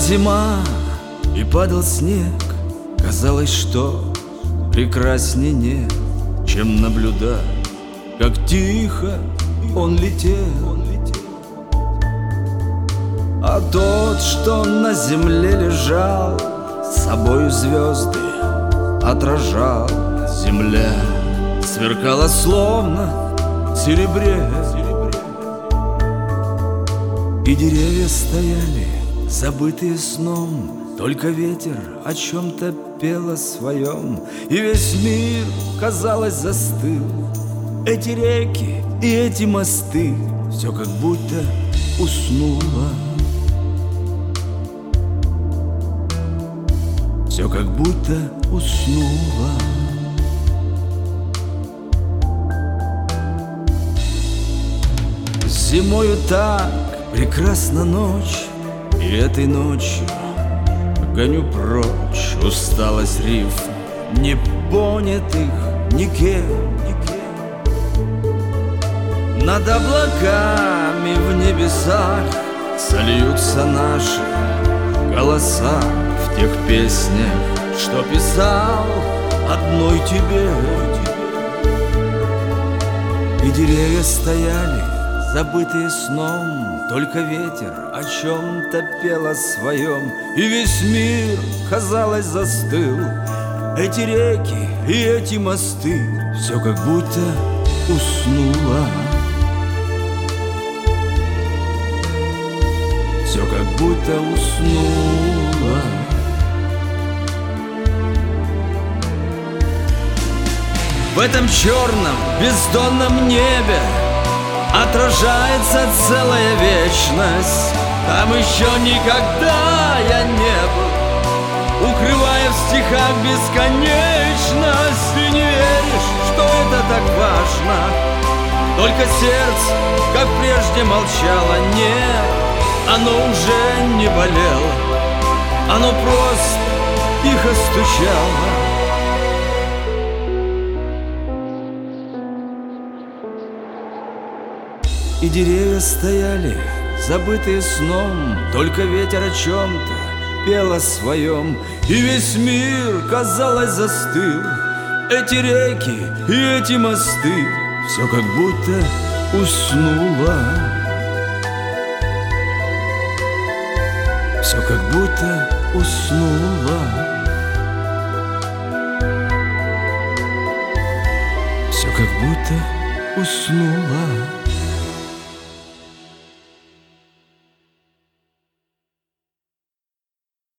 зима и падал снег. Казалось, что прекрасней нет, чем наблюдать, как тихо он летел. А тот, что на земле лежал, с собою звезды отражал. Земля сверкала словно в серебре, и деревья стояли, забытые сном. Только ветер о чем-то пел о своем, и весь мир, казалось, застыл. Эти реки и эти мосты, все как будто уснуло. Все как будто уснуло. Зимою так прекрасна ночь, и этой ночью гоню прочь усталость рифм, не понятых никем. Над облаками в небесах сольются наши голоса в тех песнях, что писал одной тебе. И деревья стояли, забытые сном, только ветер о чем-то пел о своем, и весь мир, казалось, застыл. Эти реки и эти мосты, все как будто уснуло. Все как будто уснуло. В этом черном бездонном небе отражается целая вечность. Там еще никогда я не был, укрывая в стихах бесконечность. Ты не веришь, что это так важно, только сердце, как прежде, молчало. Нет, оно уже не болело, оно просто тихо стучало. И деревья стояли, забытые сном, только ветер о чем-то пел о своем, и весь мир, казалось, застыл. Эти реки и эти мосты, все как будто уснуло. Все как будто уснуло. Все как будто уснуло.